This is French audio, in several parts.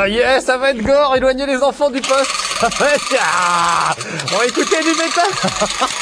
y est, ça va être gore, éloignez les enfants du poste. Ça va être... Ah, on va écouter du métal.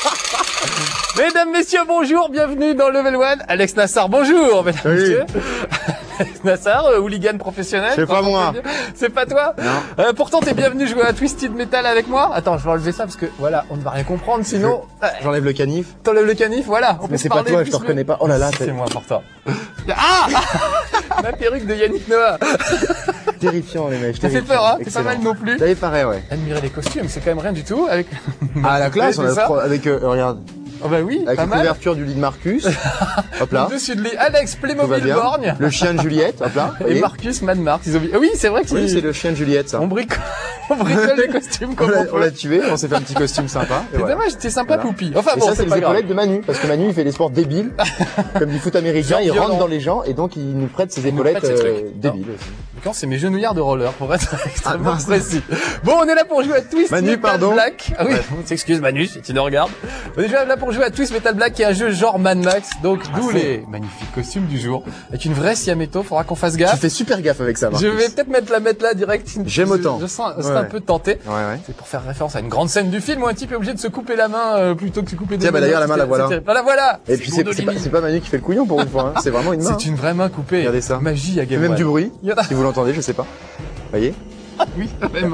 Mesdames, messieurs, bonjour, bienvenue dans Level 1. Alex Nassar, bonjour, mesdames, messieurs. Alex Nassar, hooligan professionnel. C'est pas moi. C'est pas toi? Non. Pourtant, t'es bienvenu jouer à Twisted Metal avec moi. Attends, je vais enlever ça parce que, voilà, on ne va rien comprendre, sinon... J'enlève le canif. T'enlèves le canif, voilà. Mais c'est pas toi, je te reconnais pas. Oh là là, c'est moi pour toi. Ah ma perruque de Yannick Noah. Terrifiant, les mecs. T'as fait peur, hein? C'est pas mal non plus. T'avais pareil, ouais. Admirer les costumes, c'est quand même rien du tout. Avec... Ah, la classe, on a avec, regarde. Oh bah oui, avec pas la mal. couverture du lit de Marcus. Hop là. Le dessus de lit, Alex Playmobil Borgne. Le chien de Juliette, hop là. Et Marcus Mad Mark. Ils ont... Oui, c'est vrai que oui, c'est le chien de Juliette, ça. On bricole les costumes comme on l'a tué, on s'est fait un petit costume sympa. C'est dommage, c'était sympa, voilà. Poupi. Enfin et bon, ça, c'est les pas grave. épaulettes de Manu, parce que Manu, il fait des sports débiles, comme du foot américain, il rentre dans les gens, et donc il nous prête ses épaulettes débiles aussi. Quand c'est mes genouillères de roller, pour être extrêmement précis. Bon, on est là pour jouer à Twist Metal Black. Ah oui, on s'excuse Manu, si tu nous regardes. On est là pour jouer à Twist Metal Black, qui est un jeu genre Mad Max, donc d'où les magnifiques costumes du jour. Avec une vraie Siameto, faudra qu'on fasse gaffe. Tu fais super gaffe avec ça, Marcus. Je vais peut-être mettre là direct. J'aime autant. Je sens un peu tenté. Ouais. C'est pour faire référence à une grande scène du film où un type est obligé de se couper la main plutôt que de se couper des mains. Tiens, bah d'ailleurs la main la voilà. La voilà. Et puis c'est pas Manu qui fait le couillon pour une fois, hein. C'est vraiment une main. C'est une vraie main coupée. Regardez ça. Magie à Game Même du bruit. Si vous l'entendez, je sais pas. Voyez? Oui,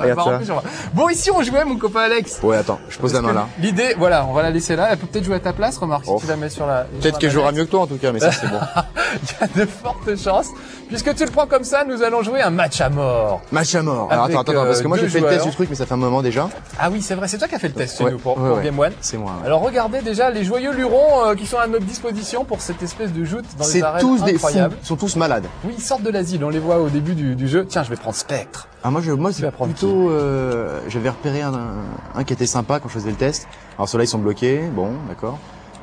bon, ici on jouait, mon copain Alex. Ouais, attends, je pose la main là. L'idée, voilà, on va la laisser là. Elle peut peut-être jouer à ta place, remarque, si tu la mets sur la... Peut-être qu'elle jouera mieux que toi en tout cas, mais ça c'est bon. Il y a de fortes chances. Puisque tu le prends comme ça, nous allons jouer un match à mort. Match à mort. Alors attends, parce que moi j'ai fait le test du truc, mais ça fait un moment déjà. Ah oui, c'est vrai, c'est toi qui as fait le test chez nous pour Game One. C'est moi. Alors regardez déjà les joyeux lurons qui sont à notre disposition pour cette espèce de joute dans les arènes incroyables. Ils sont tous malades. Oui, ils sortent de l'asile, on les voit au début du jeu. Tiens, je vais prendre Spectre. Ah moi c'est plutôt j'avais repéré un qui était sympa quand je faisais le test. Alors ceux-là ils sont bloqués, bon, d'accord.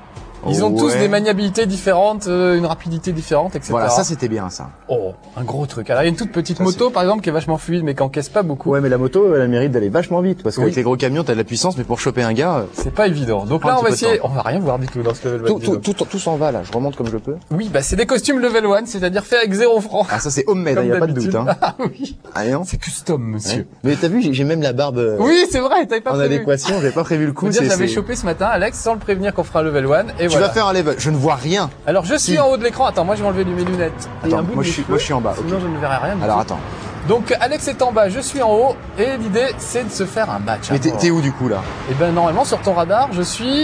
Ils ont tous des maniabilités différentes, une rapidité différente, etc. Voilà, ça c'était bien ça. Oh, un gros truc. Alors il y a une toute petite moto par exemple qui est vachement fluide mais qui encaisse pas beaucoup. Ouais, mais la moto elle a le mérite d'aller vachement vite parce qu'avec les gros camions t'as de la puissance, mais pour choper un gars c'est pas évident. Donc là on va essayer, on va rien voir du tout dans ce level. Tout s'en va là, je remonte comme je peux. Oui, bah c'est des costumes level 1, c'est-à-dire fait avec 0 francs. Ah ça c'est homemade, il y a pas de doute hein. Ah oui. Ah non. C'est custom monsieur. Ouais. Mais t'as vu, j'ai même la barbe oui, c'est vrai, t'avais pas en prévu. adéquation, j'avais pas prévu le coup, c'est j'avais chopé ce matin Alex sans le prévenir qu'on fera un level 1 et tu vas faire un level, je ne vois rien. Alors je suis en haut de l'écran. Attends, moi je vais enlever mes lunettes. Attends, moi je suis en bas. Sinon je ne verrai rien. Alors attends. Donc Alex est en bas, je suis en haut et l'idée c'est de se faire un match. Mais t'es où du coup là? Eh ben normalement sur ton radar, je suis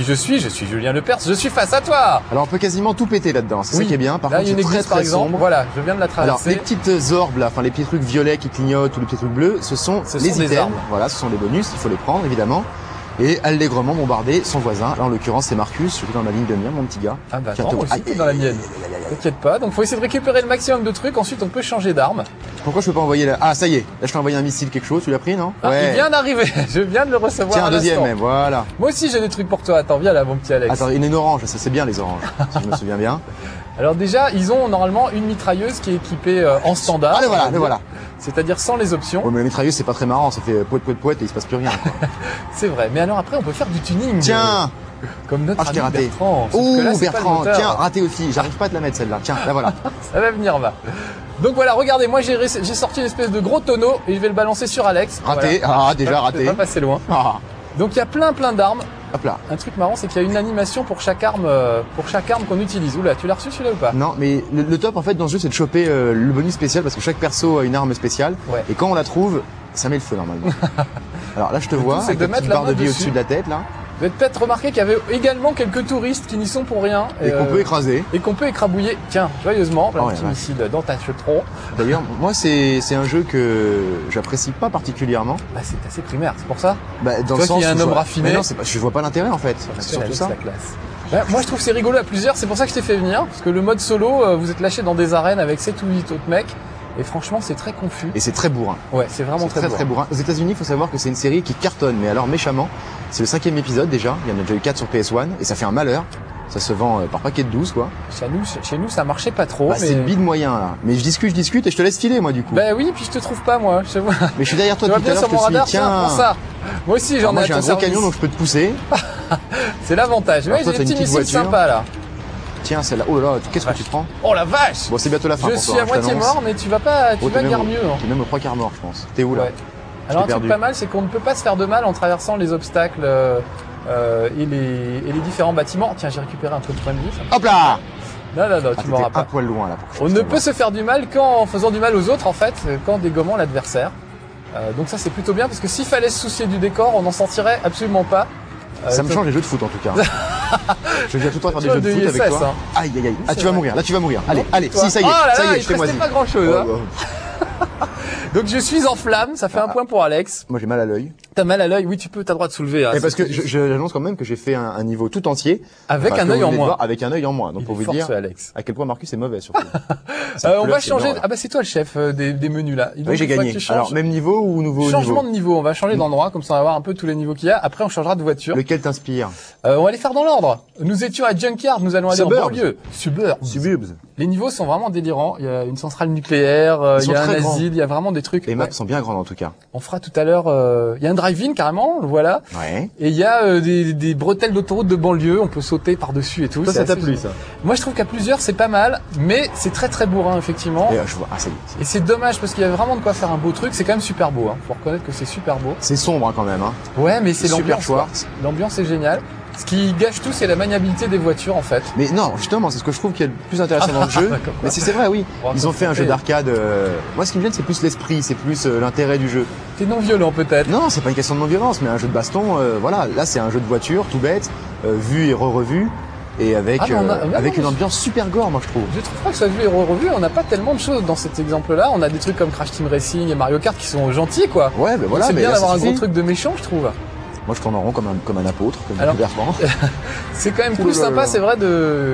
Julien Lepers, je suis face à toi. Alors on peut quasiment tout péter là-dedans, c'est ça qui est bien. Par là, contre, il y a une église par exemple. Sombre. Voilà, je viens de la traverser. Alors les petites orbes là, enfin les petits trucs violets qui clignotent ou les petits trucs bleus, ce sont les items. Voilà, ce sont les bonus, il faut les prendre évidemment. Et allègrement bombarder son voisin. Là, en l'occurrence, c'est Marcus. Je suis dans ma ligne de mire, mon petit gars. Ah bah attends, moi aussi, t'es dans la mienne. T'inquiète pas. Donc, faut essayer de récupérer le maximum de trucs. Ensuite, on peut changer d'arme. Pourquoi je peux pas envoyer là? Ah, ça y est. Là, je t'ai envoyé un missile, quelque chose. Tu l'as pris, non? Ouais. Il vient d'arriver. Je viens de le recevoir. Tiens, un deuxième, mais voilà. Moi aussi, j'ai des trucs pour toi. Attends, viens là, mon petit Alex. Attends, il y a une orange. Ça, c'est bien, les oranges. Si je me souviens bien. Alors déjà, ils ont normalement une mitrailleuse qui est équipée en standard. Ah, le voilà. C'est-à-dire sans les options. Ouais, mais la mitrailleuse, c'est pas très marrant. Ça fait poète et il se passe plus rien, quoi. C'est vrai. Mais alors après, on peut faire du tuning. Tiens! Comme notre ami raté. Bertrand. Oh, Bertrand. Tiens, raté aussi. J'arrive pas à te la mettre, celle-là. Tiens, là, voilà. Ça va venir, va. Donc voilà, regardez, moi j'ai sorti une espèce de gros tonneau et je vais le balancer sur Alex. Raté. Voilà. Ah, déjà raté. Pas passer loin. Ah. Donc il y a plein d'armes. Hop là. Un truc marrant, c'est qu'il y a une animation pour chaque arme qu'on utilise. Oula, tu l'as reçu celui-là ou pas? Non, mais le top en fait dans ce jeu, c'est de choper le bonus spécial parce que chaque perso a une arme spéciale. Ouais. Et quand on la trouve, ça met le feu normalement. Alors là, je te vois avec de la mettre petite la barre de main vie dessus. au-dessus de la tête là. Vous avez peut-être remarqué qu'il y avait également quelques touristes qui n'y sont pour rien. Et qu'on peut écraser. Et qu'on peut écrabouiller, tiens, joyeusement, un petit missile dans ta tronc. D'ailleurs, moi, c'est un jeu que j'apprécie pas particulièrement. Bah, c'est assez primaire, c'est pour ça. Bah, dans le sens qu'il y a un homme raffiné. Mais non, je vois pas l'intérêt en fait. C'est surtout ça. La classe. Bah, moi, je trouve que c'est rigolo à plusieurs. C'est pour ça que je t'ai fait venir. Parce que le mode solo, vous êtes lâché dans des arènes avec 7 ou 8 autres mecs. Et franchement, c'est très confus. Et c'est très bourrin. Ouais, c'est vraiment très bourrin. Aux États-Unis, il faut savoir que c'est une série qui cartonne, mais alors méchamment. C'est le 5e épisode déjà. Il y en a déjà eu 4 sur PS1 et ça fait un malheur. Ça se vend par paquet de 12 quoi. Chez nous, ça marchait pas trop. Bah, mais... c'est le bide moyen là. Mais je discute et je te laisse filer moi du coup. Bah oui, puis je te trouve pas moi. Je vois. Mais je suis derrière toi depuis tout à l'heure. Je te suis. Tiens, prends ça. Moi aussi, j'en ai. Moi j'ai un gros camion donc je peux te pousser. C'est l'avantage. Ouais, j'ai des petits missiles sympas là. Tiens, celle-là. Oh là là, qu'est-ce que tu te prends? Oh la vache! Bon, c'est bientôt la fin. Je suis à moitié mort, mais tu vas pas, tu vas guère mieux. T'es même au 3/4 mort, je pense. T'es où là? Alors un truc pas mal, c'est qu'on ne peut pas se faire de mal en traversant les obstacles et les différents bâtiments. Tiens, j'ai récupéré un truc de point de vie. Hop là! Non, tu m'auras pas. Un poil loin là. On ne peut se faire du mal qu'en faisant du mal aux autres, en fait, qu'en dégommant l'adversaire. Donc ça c'est plutôt bien parce que s'il fallait se soucier du décor, on n'en sentirait absolument pas. Ça me change les jeux de foot en tout cas. Je viens tout le temps faire des jeux de foot avec toi. Aïe aïe aïe. Ah tu vas mourir, là tu vas mourir. Allez, si ça y est, je restais pas grand chose. Donc je suis en flamme, ça fait un point pour Alex. Moi j'ai mal à l'œil. T'as mal à l'œil, oui tu peux, t'as le droit de soulever. Et parce que j'annonce quand même que j'ai fait un niveau tout entier. Avec un œil en moins. Avec un œil en moins. Donc pour vous dire à quel point Marcus est mauvais surtout. On va changer. Ah bah c'est toi le chef des menus là. Oui j'ai gagné. Alors même niveau ou nouveau niveau? Changement de niveau, on va changer d'endroit, comme ça on va voir un peu tous les niveaux qu'il y a. Après on changera de voiture. Lequel t'inspire? On va les faire dans l'ordre. Nous étions à Junkyard, nous allons aller en banlieue. Suburbs. Les niveaux sont vraiment délirants. Il y a une centrale nucléaire, il y a un asile, il y a vraiment des trucs. Les maps sont bien grandes en tout cas. On fera tout à l'heure. Il y a un drive-in carrément, voilà. Ouais. Et il y a des bretelles d'autoroute de banlieue. On peut sauter par dessus et tout. Ça t'a plu ça? Moi je trouve qu'à plusieurs c'est pas mal, mais c'est très très bourrin effectivement. Et je vois. Ah ça y est. Et c'est dommage parce qu'il y a vraiment de quoi faire un beau truc. C'est quand même super beau. Faut reconnaître que c'est super beau. C'est sombre quand même. Ouais, mais c'est super choix. L'ambiance est géniale. Ce qui gâche tout, c'est la maniabilité des voitures, en fait. Mais non, justement, c'est ce que je trouve qui est le plus intéressant dans le jeu. Mais c'est vrai, oui. Ils ont fait un jeu d'arcade. Moi, ce qui me gêne, c'est plus l'esprit, c'est plus l'intérêt du jeu. C'est non violent, peut-être. Non, c'est pas une question de non-violence, mais un jeu de baston. Voilà, là, c'est un jeu de voiture, tout bête, vu et re-revu. Et avec une ambiance super gore, moi je trouve. Je trouve pas que ça vu et revu, on n'a pas tellement de choses dans cet exemple-là. On a des trucs comme Crash Team Racing et Mario Kart qui sont gentils, quoi. Ouais, mais voilà. C'est bien d'avoir un gros truc de méchant, je trouve. Moi, je tourne en rond comme un apôtre, comme un gouvernement. C'est quand même plus sympa, c'est vrai,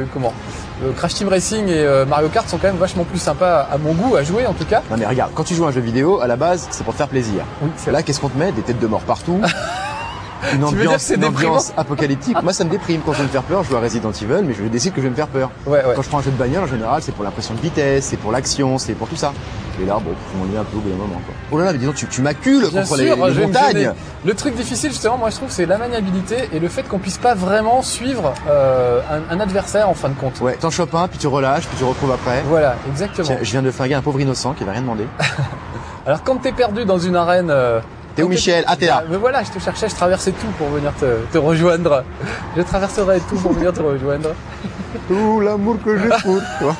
Crash Team Racing et Mario Kart sont quand même vachement plus sympas à mon goût, à jouer en tout cas. Non mais regarde, quand tu joues à un jeu vidéo, à la base, c'est pour te faire plaisir. Oui, là, qu'est-ce qu'on te met? Des têtes de mort partout. Une ambiance apocalyptique. Moi, ça me déprime. Quand je veux me faire peur, je joue à Resident Evil, mais je décide que je vais me faire peur. Quand je prends un jeu de bagnole, en général, c'est pour l'impression de vitesse, c'est pour l'action, c'est pour tout ça. Et là, bon, on m'ennuie un peu au bout d'un moment, quoi. Oh là là, mais disons, tu m'accules contre les montagnes. Le truc difficile, justement, moi, je trouve, c'est la maniabilité et le fait qu'on puisse pas vraiment suivre un adversaire, en fin de compte. Ouais, t'en chopes un, puis tu relâches, puis tu retrouves après. Voilà, exactement. Tiens, je viens de flinguer un pauvre innocent qui va rien demander. Alors, quand t'es perdu dans une arène... T'es où Michel? Ah t'es là. Mais voilà, je te cherchais, je traversais tout pour venir te rejoindre. Je traverserai tout pour venir te rejoindre. Tout l'amour que j'ai pour toi.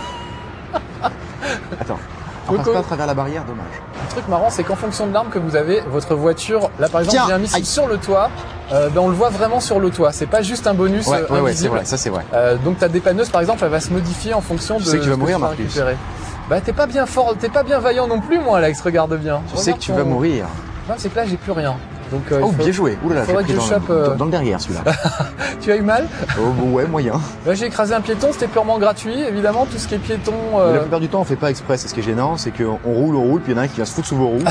Attends, on passe pas à travers la barrière, dommage. Un truc marrant, c'est qu'en fonction de l'arme que vous avez, votre voiture, là par exemple, j'ai un missile sur le toit, on le voit vraiment sur le toit. C'est pas juste un bonus invisible. Ouais, c'est vrai, ça c'est vrai. Donc ta dépanneuse par exemple, elle va se modifier en fonction de ce que tu vas mourir, Marcus. Récupérer. Bah t'es pas bien fort, t'es pas bien vaillant non plus, moi Alex, regarde bien. Tu sais que tu vas mourir. Non, c'est que là j'ai plus rien. Donc, bien joué. Ouh là là, j'ai pris dans le derrière celui-là. Tu as eu mal? Ouais, moyen. Là j'ai écrasé un piéton, c'était purement gratuit, évidemment, tout ce qui est piéton. Mais la plupart du temps on fait pas exprès, c'est ce qui est gênant, c'est qu'on roule, puis il y en a un qui vient se foutre sous vos roues.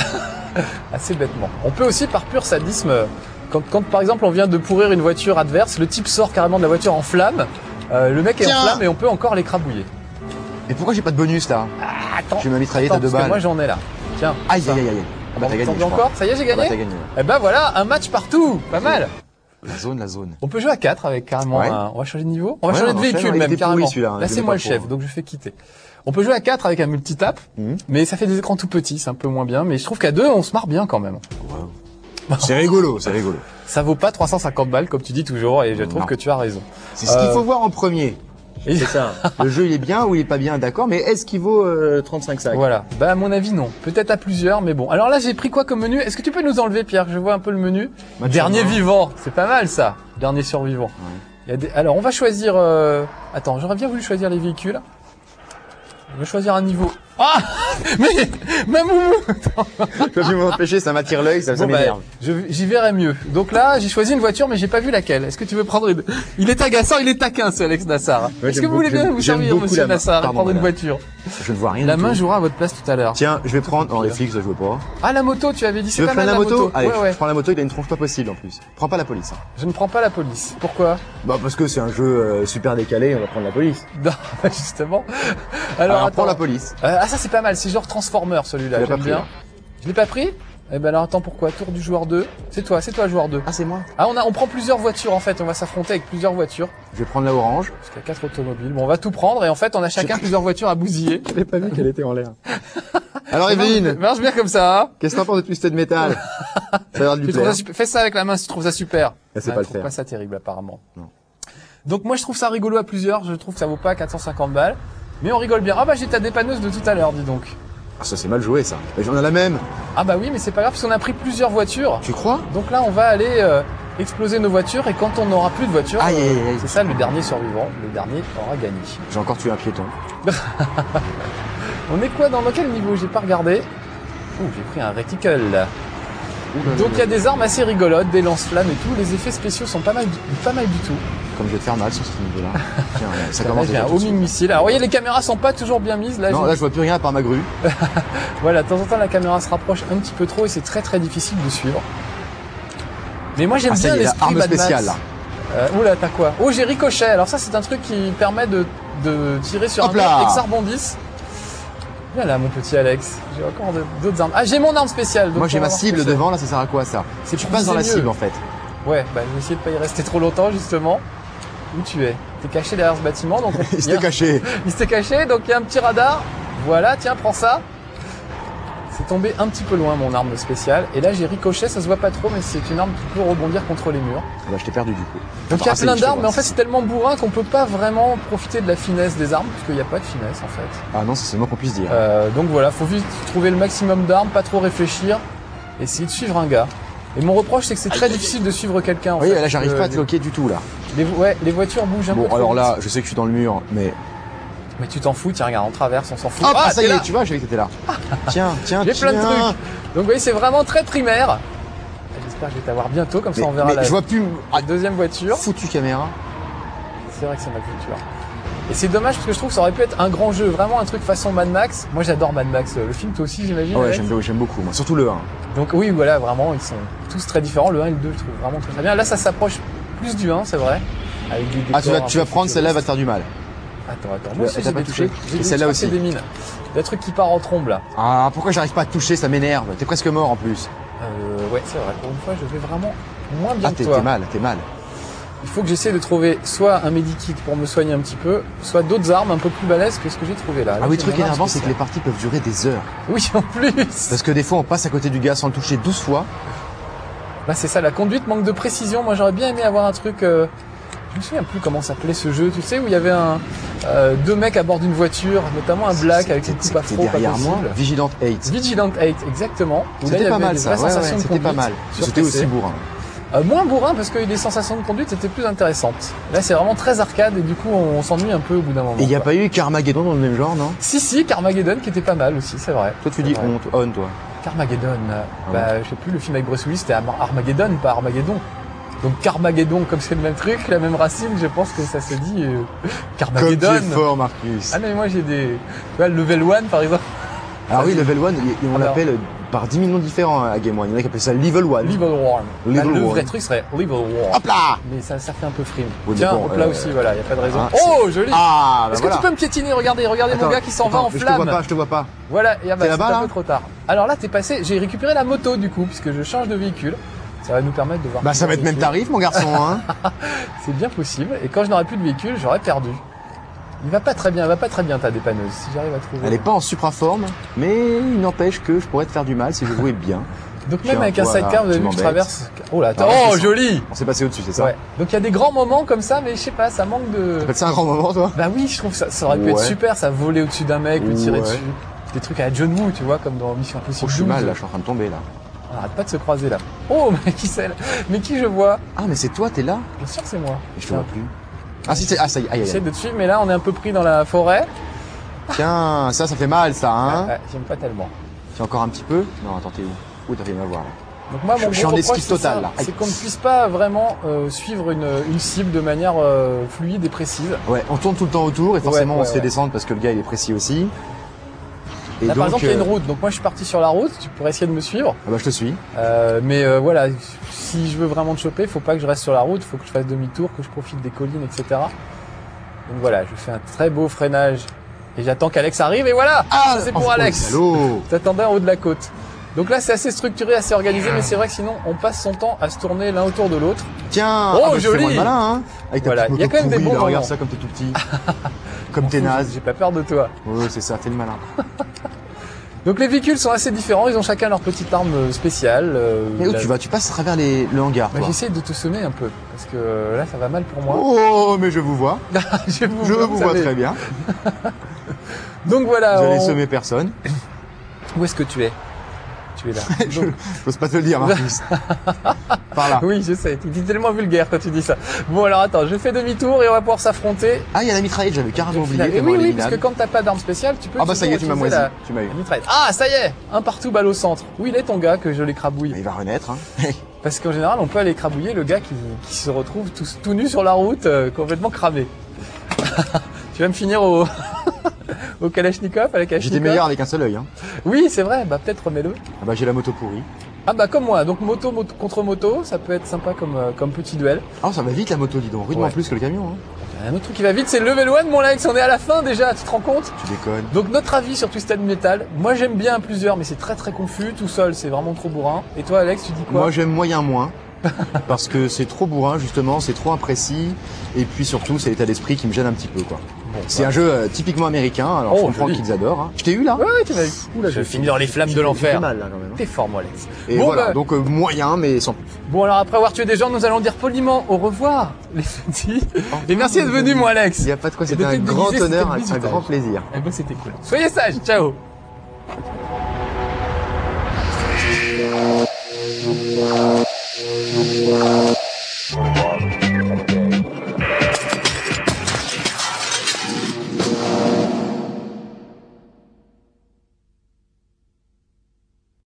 Assez bêtement. On peut aussi par pur sadisme, quand par exemple on vient de pourrir une voiture adverse, le type sort carrément de la voiture en flamme, le mec est en flamme et on peut encore l'écrabouiller. Et pourquoi j'ai pas de bonus là? Attends. Je vais mitraillette à 2 balles. Moi j'en ai là. Tiens. Aïe. Ah bah t'as gagné, encore? Ça y est, j'ai gagné? Bah, t'as gagné. Eh ben voilà, un match partout. Pas mal. La zone. On peut jouer à 4 avec carrément on va changer de niveau. On va changer de véhicule même carrément. Là c'est moi le chef, donc je fais quitter. On peut jouer à 4 avec un multitap, mais ça fait des écrans tout petits, c'est un peu moins bien. Mais je trouve qu'à 2 on se marre bien quand même. Wow. C'est rigolo. Ça vaut pas 350 balles comme tu dis toujours, et je trouve que tu as raison. C'est ce qu'il faut voir en premier. C'est ça. Le jeu il est bien ou il est pas bien, d'accord, mais est-ce qu'il vaut 35 sacs? Voilà. Bah à mon avis non. Peut-être à plusieurs, mais bon. Alors là j'ai pris quoi comme menu? Est-ce que tu peux nous enlever, Pierre? Je vois un peu le menu. Dernier vivant. C'est pas mal ça. Dernier survivant. Ouais. Alors on va choisir. Attends, j'aurais bien voulu choisir les véhicules. On va choisir un niveau. Ah mais Mamoumou. Je peux m'empêcher, ça m'attire l'œil, ça m'énerve. J'y verrai mieux. Donc là, j'ai choisi une voiture, mais j'ai pas vu laquelle. Est-ce que tu veux prendre une... Il est agaçant, il est taquin, ce Alex Nassar. Ouais, est-ce que vous voulez bien vous servir, monsieur Nassar, et prendre une voiture? Je ne vois rien. La main jouera à votre place tout à l'heure. Tiens, je vais prendre... Non, les flics, ça joue pas. Ah, la moto, tu avais dit, c'est pas mal la moto. Allez, ouais. Je prends la moto, il a une tronche pas possible en plus. Prends pas la police. Je ne prends pas la police. Pourquoi? Bah parce que c'est un jeu super décalé, on va prendre la police. Non, justement. Alors attends. Prends la police. Ah ça c'est pas mal, c'est genre Transformer celui-là, j'aime bien. Je l'ai pas pris? Eh ben alors attends, pourquoi? Tour du joueur 2. C'est toi joueur 2. Ah, c'est moi. Ah, on prend plusieurs voitures en fait, on va s'affronter avec plusieurs voitures. Je vais prendre la orange. Parce qu'il y a 4 automobiles. Bon, on va tout prendre et en fait, on a chacun plusieurs voitures à bousiller. J'avais pas vu qu'elle était en l'air. Alors Evelyne, marche bien comme ça. Hein. Qu'est-ce que t'en penses de Twisted Metal? Ça a l'air de lui plaire. Fais ça avec la main si tu trouves ça super. C'est pas le faire. Pas ça terrible apparemment. Non. Donc moi je trouve ça rigolo à plusieurs, je trouve que ça vaut pas 450 balles. Mais on rigole bien. Ah bah j'ai ta dépanneuse de tout à l'heure, dis donc. Ah, ça c'est mal joué ça. Mais j'en ai la même. Ah bah oui, mais c'est pas grave parce qu'on a pris plusieurs voitures. Tu crois? Donc là on va aller exploser nos voitures et quand on n'aura plus de voitures, c'est ça le dernier survivant, le dernier aura gagné. J'ai encore tué un piéton. On est quoi dans quel niveau? J'ai pas regardé. Ouh, j'ai pris un réticule. Donc il y a des armes assez rigolotes, des lance-flammes et tout. Les effets spéciaux sont pas mal du tout. Comme je vais te faire mal sur ce niveau-là. Tiens, ça commence déjà. J'ai un homing missile. Alors vous voyez, les caméras sont pas toujours bien mises. Là, non, là je vois plus rien à part ma grue. Voilà, de temps en temps la caméra se rapproche un petit peu trop et c'est très difficile de suivre. Mais moi j'aime bien l'esprit Mad Max. Spéciale là. Oula, t'as quoi? Oh, j'ai ricochet. Alors ça c'est un truc qui permet de tirer sur un mec et que ça rebondisse. Viens là mon petit Alex, j'ai encore d'autres armes. Ah, j'ai mon arme spéciale. Donc moi j'ai ma cible devant, là ça sert à quoi ça? C'est tu passes dans la cible en fait. Ouais, bah je vais essayer de pas y rester trop longtemps justement. Où tu es? T'es caché derrière ce bâtiment donc... Il s'était caché. Il s'était caché, donc il y a un petit radar. Voilà, tiens, prends ça. C'est tombé un petit peu loin mon arme spéciale. Et là j'ai ricochet, ça se voit pas trop mais c'est une arme qui peut rebondir contre les murs. Bah je t'ai perdu du coup. Donc il y a plein d'armes mais en fait c'est tellement bourrin qu'on peut pas vraiment profiter de la finesse des armes parce qu'il n'y a pas de finesse en fait. Ah non, c'est le moins qu'on puisse dire. Donc voilà, faut vite trouver le maximum d'armes, pas trop réfléchir, essayer de suivre un gars. Et mon reproche c'est que c'est très difficile de suivre quelqu'un en fait. Oui, là j'arrive pas à te loquer du tout là. Les voitures bougent un peu. Bon alors là, je sais que je suis dans le mur mais... Mais tu t'en fous, tiens regarde, on traverse, on s'en fout. Ah ça y est, tu vois, j'ai vu que t'étais là. Tiens. J'ai plein de trucs. Donc vous voyez, c'est vraiment très primaire. J'espère que je vais t'avoir bientôt, comme ça on verra je vois plus la deuxième voiture. Foutu caméra. C'est vrai que c'est ma culture. Et c'est dommage parce que je trouve que ça aurait pu être un grand jeu, vraiment un truc façon Mad Max. Moi j'adore Mad Max, le film toi aussi j'imagine. Ouais, j'aime beaucoup, moi. Surtout le 1. Donc oui, voilà, vraiment, ils sont tous très différents. Le 1 et le 2, je trouve vraiment très bien. Là ça s'approche plus du 1, c'est vrai. Avec des tu vas prendre celle-là, elle va te faire du mal. Attends, moi aussi, t'as pas touché? Et celle-là aussi. Des mines. Des trucs qui partent en trombe là. Ah, pourquoi j'arrive pas à te toucher? Ça m'énerve. T'es presque mort en plus. Ouais, c'est vrai. Pour une fois, je vais vraiment moins bien que toi. T'es mal. Il faut que j'essaie de trouver soit un medikit pour me soigner un petit peu, soit d'autres armes un peu plus balèzes que ce que j'ai trouvé là. Ah oui, le truc énervant, c'est que les parties peuvent durer des heures. Oui, en plus. Parce que des fois, on passe à côté du gars sans le toucher 12 fois. Bah c'est ça, la conduite manque de précision. Moi, j'aurais bien aimé avoir un truc... Je me souviens plus comment s'appelait ce jeu, tu sais, où il y avait deux mecs à bord d'une voiture, notamment un black avec une coupe afro. Derrière moi, Vigilant 8. Vigilant 8, exactement. C'était pas mal ça, c'était pas mal. C'était aussi bourrin. Moins bourrin parce que les sensations de conduite étaient plus intéressantes. Là c'est vraiment très arcade et du coup on s'ennuie un peu au bout d'un moment. Et il n'y a pas eu Carmageddon dans le même genre, non? Si, Carmageddon qui était pas mal aussi, c'est vrai. Toi tu dis on, toi. Carmageddon, je sais plus, le film avec Bruce Willis c'était Armageddon, pas Armageddon. Donc Carmageddon, comme c'est le même truc, la même racine, je pense que ça se dit Carmageddon. Comme tu es fort, Marcus. Ah non mais moi j'ai des... Tu vois, level 1 par exemple. Alors oui, level 1, on l'appelle par 10 000 noms différents à Game One. Il y en a qui appellent ça level 1. Level 1. Le vrai truc serait level 1. Hop là! Mais ça fait un peu frime. Oui, tiens, bon, hop là aussi, voilà, il n'y a pas de raison. Oh, joli! Ah, Est-ce que tu peux me piétiner? Regardez mon gars qui s'en va en flamme. Je te vois pas. Voilà, et c'est un peu trop tard. Alors là, t'es passé, j'ai récupéré la moto du coup, puisque je change de véhicule. Ça va nous permettre de voir... Bah ça va être même tarif, mon garçon, hein. C'est bien possible. Et quand je n'aurai plus de véhicule, j'aurai perdu. Elle va pas très bien ta dépanneuse, si j'arrive à trouver. Elle est pas en supra forme, mais il n'empêche que je pourrais te faire du mal si je jouais bien. Donc même avec un sidecar, vous avez vu que je traverse... Oh là, joli! On s'est passé au-dessus, c'est ça? Ouais. Donc il y a des grands moments comme ça, mais je sais pas, ça manque de... T'appelles ça un grand moment, toi? Bah oui, je trouve que ça aurait pu être super, ça voler au-dessus d'un mec, le tirer dessus. Des trucs à la John Woo, tu vois, comme dans Mission Impossible. Oh, je suis mal, là, je suis en train de tomber, là. On arrête pas de se croiser, là. Oh, mais qui je vois? Ah, mais c'est toi, t'es là? Bien sûr que c'est moi. Et je te vois plus. Ah, si, ça y est, J'essaie de te suivre, mais là, on est un peu pris dans la forêt. Tiens, ça fait mal, ça, hein? Ouais, j'aime pas tellement. Tiens, encore un petit peu? Non, attends, t'es où? Où t'as fait m'avoir, là? Donc moi, je suis en esquive totale, là. C'est qu'on ne puisse pas vraiment suivre une cible de manière fluide et précise. Ouais, on tourne tout le temps autour et forcément on se fait descendre parce que le gars il est précis aussi. Et là, donc, par exemple, il y a une route. Donc moi, je suis parti sur la route. Tu pourrais essayer de me suivre. Ah bah je te suis. Mais voilà, si je veux vraiment te choper, faut pas que je reste sur la route. Faut que je fasse demi-tour, que je profite des collines, etc. Donc voilà, je fais un très beau freinage et j'attends qu'Alex arrive. Et voilà, c'est pour Alex. T'attendais en haut de la côte. Donc là, c'est assez structuré, assez organisé, mais c'est vrai que sinon, on passe son temps à se tourner l'un autour de l'autre. Tiens, joli. C'est malin, hein. Avec ta voilà, il y a quand même des bons moments. Regarde ça comme t'es tout petit. Comme t'es naze. J'ai pas peur de toi. Oui, c'est ça, t'es le malin. Donc les véhicules sont assez différents, ils ont chacun leur petite arme spéciale. Mais où tu vas? Tu passes à travers le hangar, toi. J'essaie de te semer un peu, parce que là, ça va mal pour moi. Oh, mais je vous vois. je vous vois très bien. Donc voilà. Vous allez semer personne. Où est-ce que tu es? Tu es là. Je n'ose pas te le dire, Marcus. Par là. Oui, je sais. Tu dis tellement vulgaire quand tu dis ça. Bon, alors attends, je fais demi-tour et on va pouvoir s'affronter. Ah, il y a la mitraillette, j'avais carrément oublié. Oui, parce que quand t'as pas d'arme spéciale, tu peux. Ah bah ça y est, tu m'as moisi. Tu m'as eu. Ah, ça y est, un partout balle au centre. Où il est ton gars que je l'écrabouille? Il va renaître, hein. Parce qu'en général, on peut aller écrabouiller le gars qui se retrouve tout nu sur la route, complètement cramé. Tu vas me finir au Kalachnikov, à la Kalachnikov. J'étais meilleur avec un seul œil, hein. Oui, c'est vrai, bah peut-être remets-le. Ah bah j'ai la moto pourrie. Ah bah comme moi, donc moto contre moto, ça peut être sympa comme petit duel. Ah ça va vite la moto, dis donc, rudement plus que le camion, hein. Un autre truc qui va vite, c'est le level 1, mon Alex, on est à la fin déjà, tu te rends compte? Tu déconnes. Donc notre avis sur Twisted Metal, moi j'aime bien à plusieurs, mais c'est très très confus, tout seul c'est vraiment trop bourrin. Et toi Alex, tu dis quoi? Moi j'aime moyen moins. Parce que c'est trop bourrin justement, c'est trop imprécis et puis surtout c'est l'état d'esprit qui me gêne un petit peu quoi. Bon, c'est un jeu typiquement américain, alors je comprends qu'ils adorent. Hein. Je t'ai eu là? Ouais, tu m'as eu. Oula, je finis dans les flammes de l'enfer. Mal là quand même. T'es fort moi Alex. Et bon, voilà, donc moyen mais sans plus. Bon alors après avoir tué des gens, nous allons dire poliment au revoir les petits. Et merci d'être venu moi Alex. Il n'y a pas de quoi, c'était un grand honneur, un grand plaisir. Et ben c'était cool. Soyez sages, ciao. Wow.